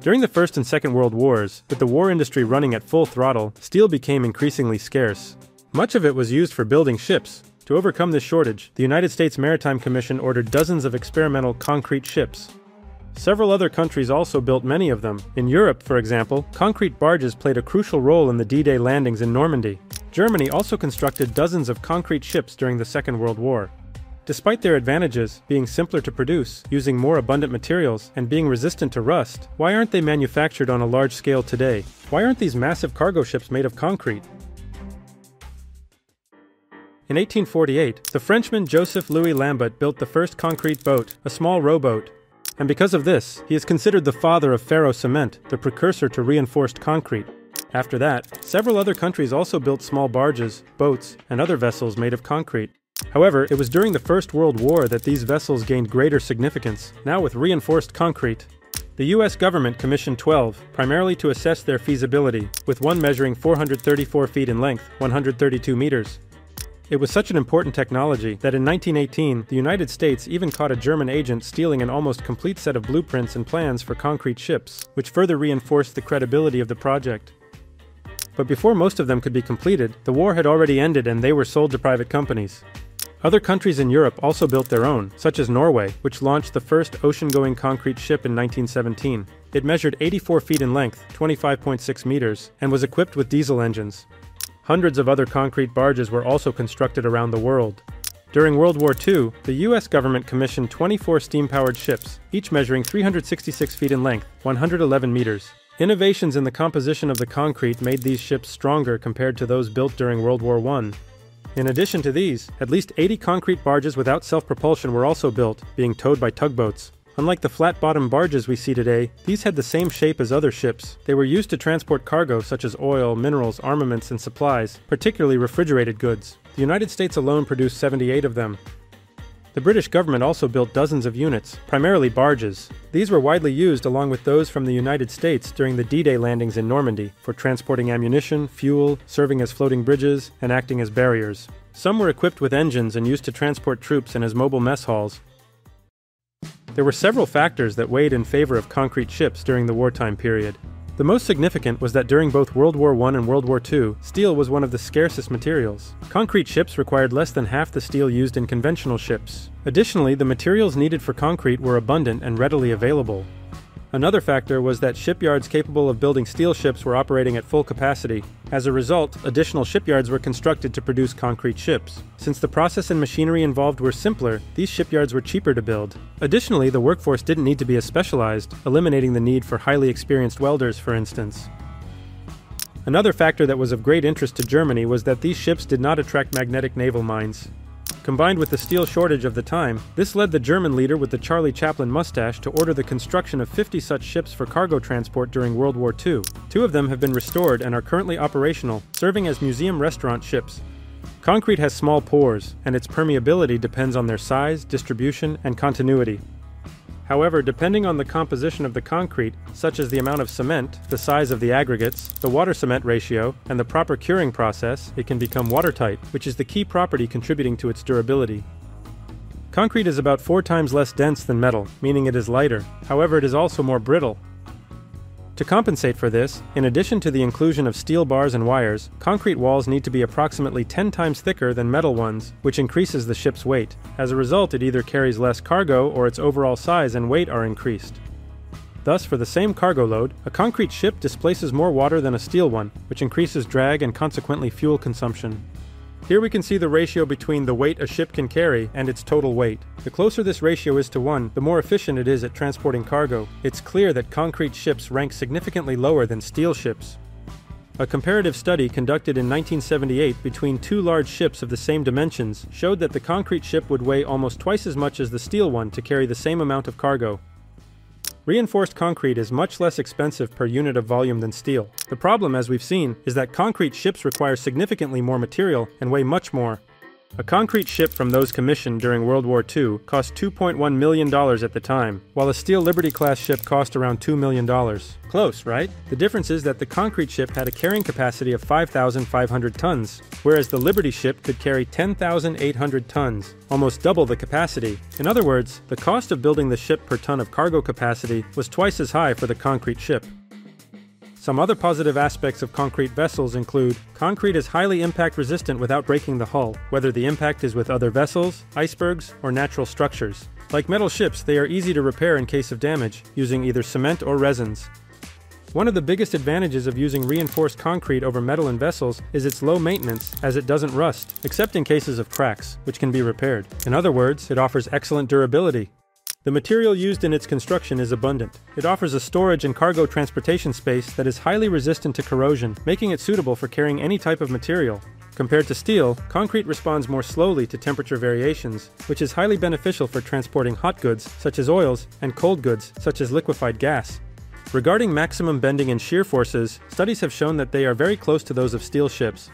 During the First and Second World Wars, with the war industry running at full throttle, steel became increasingly scarce. Much of it was used for building ships. To overcome this shortage, the United States Maritime Commission ordered dozens of experimental concrete ships. Several other countries also built many of them. In Europe, for example, concrete barges played a crucial role in the D-Day landings in Normandy. Germany also constructed dozens of concrete ships during the Second World War. Despite their advantages, being simpler to produce, using more abundant materials, and being resistant to rust, why aren't they manufactured on a large scale today? Why aren't these massive cargo ships made of concrete? In 1848, the Frenchman Joseph Louis Lambot built the first concrete boat, a small rowboat. And because of this, he is considered the father of ferro cement, the precursor to reinforced concrete. After that, several other countries also built small barges, boats, and other vessels made of concrete. However, it was during the First World War that these vessels gained greater significance, now with reinforced concrete. The US government commissioned 12, primarily to assess their feasibility, with one measuring 434 feet in length, 132 meters. It was such an important technology that in 1918, the United States even caught a German agent stealing an almost complete set of blueprints and plans for concrete ships, which further reinforced the credibility of the project. But before most of them could be completed, the war had already ended and they were sold to private companies. Other countries in Europe also built their own, such as Norway, which launched the first ocean-going concrete ship in 1917. It measured 84 feet in length, 25.6 meters, and was equipped with diesel engines. Hundreds of other concrete barges were also constructed around the world. During World War II, the US government commissioned 24 steam-powered ships, each measuring 366 feet in length, 111 meters. Innovations in the composition of the concrete made these ships stronger compared to those built during World War I. In addition to these, at least 80 concrete barges without self-propulsion were also built, being towed by tugboats. Unlike the flat-bottom barges we see today, these had the same shape as other ships. They were used to transport cargo such as oil, minerals, armaments, and supplies, particularly refrigerated goods. The United States alone produced 78 of them. The British government also built dozens of units, primarily barges. These were widely used along with those from the United States during the D-Day landings in Normandy, for transporting ammunition, fuel, serving as floating bridges, and acting as barriers. Some were equipped with engines and used to transport troops and as mobile mess halls. There were several factors that weighed in favor of concrete ships during the wartime period. The most significant was that during both World War I and World War II, steel was one of the scarcest materials. Concrete ships required less than half the steel used in conventional ships. Additionally, the materials needed for concrete were abundant and readily available. Another factor was that shipyards capable of building steel ships were operating at full capacity. As a result, additional shipyards were constructed to produce concrete ships. Since the process and machinery involved were simpler, these shipyards were cheaper to build. Additionally, the workforce didn't need to be as specialized, eliminating the need for highly experienced welders, for instance. Another factor that was of great interest to Germany was that these ships did not attract magnetic naval mines. Combined with the steel shortage of the time, this led the German leader with the Charlie Chaplin mustache to order the construction of 50 such ships for cargo transport during World War II. 2 of them have been restored and are currently operational, serving as museum restaurant ships. Concrete has small pores, and its permeability depends on their size, distribution, and continuity. However, depending on the composition of the concrete, such as the amount of cement, the size of the aggregates, the water-cement ratio, and the proper curing process, it can become watertight, which is the key property contributing to its durability. Concrete is about 4 times less dense than metal, meaning it is lighter. However, it is also more brittle. To compensate for this, in addition to the inclusion of steel bars and wires, concrete walls need to be approximately 10 times thicker than metal ones, which increases the ship's weight. As a result, it either carries less cargo or its overall size and weight are increased. Thus, for the same cargo load, a concrete ship displaces more water than a steel one, which increases drag and consequently fuel consumption. Here we can see the ratio between the weight a ship can carry and its total weight. The closer this ratio is to 1, the more efficient it is at transporting cargo. It's clear that concrete ships rank significantly lower than steel ships. A comparative study conducted in 1978 between 2 large ships of the same dimensions showed that the concrete ship would weigh almost twice as much as the steel one to carry the same amount of cargo. Reinforced concrete is much less expensive per unit of volume than steel. The problem, as we've seen, is that concrete ships require significantly more material and weigh much more. A concrete ship from those commissioned during World War II cost $2.1 million at the time, while a steel Liberty-class ship cost around $2 million. Close, right? The difference is that the concrete ship had a carrying capacity of 5,500 tons, whereas the Liberty ship could carry 10,800 tons, almost double the capacity. In other words, the cost of building the ship per ton of cargo capacity was twice as high for the concrete ship. Some other positive aspects of concrete vessels include concrete is highly impact resistant without breaking the hull, whether the impact is with other vessels, icebergs, or natural structures. Like metal ships, they are easy to repair in case of damage, using either cement or resins. One of the biggest advantages of using reinforced concrete over metal in vessels is its low maintenance, as it doesn't rust, except in cases of cracks, which can be repaired. In other words, it offers excellent durability. The material used in its construction is abundant. It offers a storage and cargo transportation space that is highly resistant to corrosion, making it suitable for carrying any type of material. Compared to steel, concrete responds more slowly to temperature variations, which is highly beneficial for transporting hot goods, such as oils, and cold goods, such as liquefied gas. Regarding maximum bending and shear forces, studies have shown that they are very close to those of steel ships.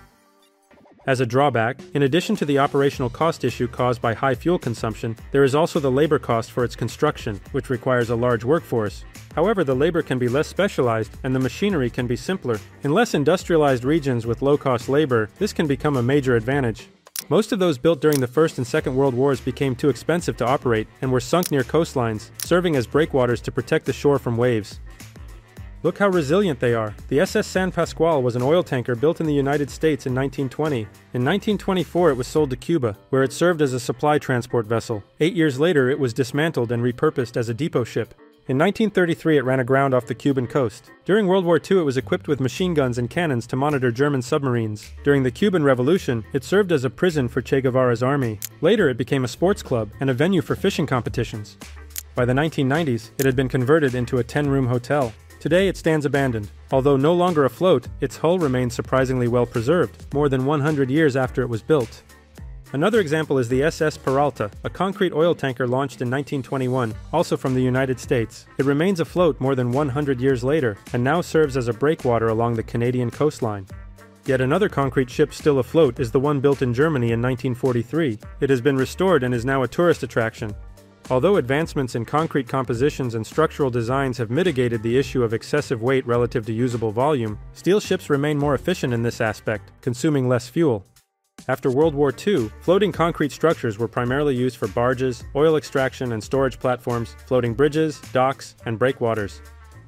As a drawback, in addition to the operational cost issue caused by high fuel consumption, there is also the labor cost for its construction, which requires a large workforce. However, the labor can be less specialized and the machinery can be simpler. In less industrialized regions with low-cost labor, this can become a major advantage. Most of those built during the First and Second World Wars became too expensive to operate and were sunk near coastlines, serving as breakwaters to protect the shore from waves. Look how resilient they are. The SS San Pascual was an oil tanker built in the United States in 1920. In 1924 it was sold to Cuba, where it served as a supply transport vessel. 8 years later it was dismantled and repurposed as a depot ship. In 1933 it ran aground off the Cuban coast. During World War II it was equipped with machine guns and cannons to monitor German submarines. During the Cuban Revolution, it served as a prison for Che Guevara's army. Later it became a sports club and a venue for fishing competitions. By the 1990s, it had been converted into a 10-room hotel. Today it stands abandoned. Although no longer afloat, its hull remains surprisingly well preserved, more than 100 years after it was built. Another example is the SS Peralta, a concrete oil tanker launched in 1921, also from the United States. It remains afloat more than 100 years later, and now serves as a breakwater along the Canadian coastline. Yet another concrete ship still afloat is the one built in Germany in 1943. It has been restored and is now a tourist attraction. Although advancements in concrete compositions and structural designs have mitigated the issue of excessive weight relative to usable volume, steel ships remain more efficient in this aspect, consuming less fuel. After World War II, floating concrete structures were primarily used for barges, oil extraction and storage platforms, floating bridges, docks, and breakwaters.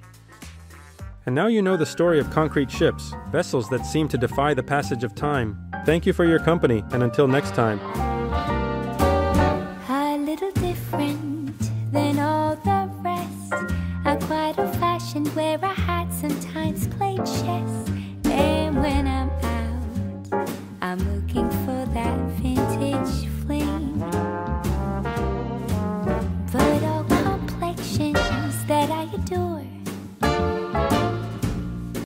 And now you know the story of concrete ships, vessels that seem to defy the passage of time. Thank you for your company, and until next time. Than all the rest, quite old-fashioned where I had sometimes played chess.